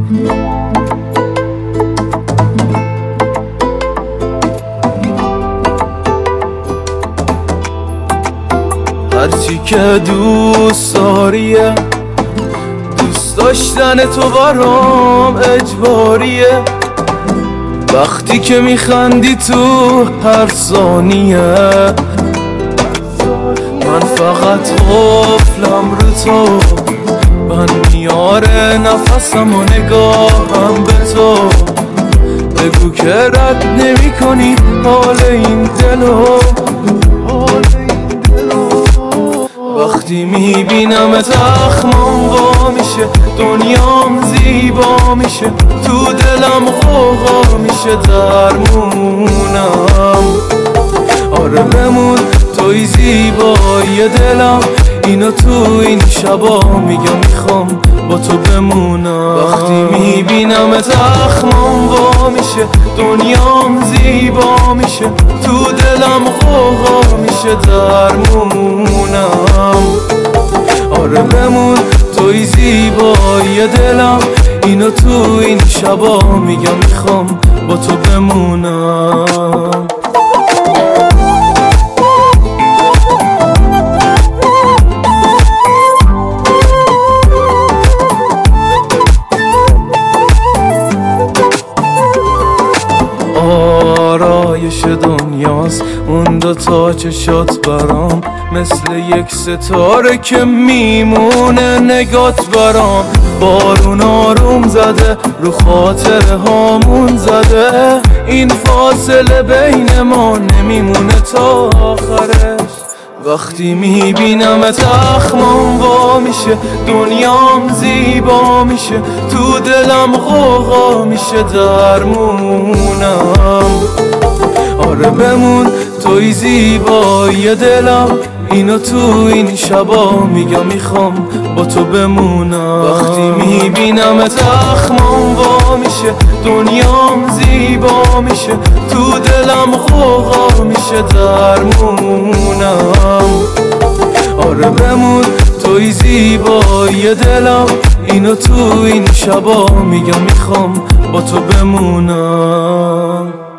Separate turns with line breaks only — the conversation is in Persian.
هرچی که دوست داریه، دوست داشتن تو برام اجباریه. وقتی که میخندی تو هر ثانیه، من فقط قفلم رو تو، من میاره نفسم و نگاهم به تو. بگو که رد نمی کنی حال این دلو. وقتی میبینم زخمم وا میشه، دنیام زیبا میشه، تو دلم غوغا میشه درمونم. آره بمون توی زیبایی دلم، اینو تو این شبا میگم میخوام با تو بمونم. وقتی میبینم زخمم وا میشه، دنیام زیبا میشه، تو دلم غوغا میشه درمونم. آره بمون توی زیبایی دلم، اینو تو این شبا میگم میخوام با تو بمونم. آرایش دنیاست اون دوتا چشات برام، مثل یک ستاره که میمونه نگات برام. بارون آروم زده رو خاطر هامون زده، این فاصله بین ما نمیمونه تا آخرش. وقتی میبینم زخمم وا میشه، دنیام زیبا میشه، تو دلم غوغا میشه درمونم. آره بمون توی زیبایی دلم، اینو تو این شبا میگم میخوام با تو بمونم. وقتی میبینم زخمم وا میشه، دنیام زیبا میشه، تو دلم غوغا میشه درمونم. آره بمون توی زیبایی دلم، اینو تو این شبا میگم میخوام با تو بمونم.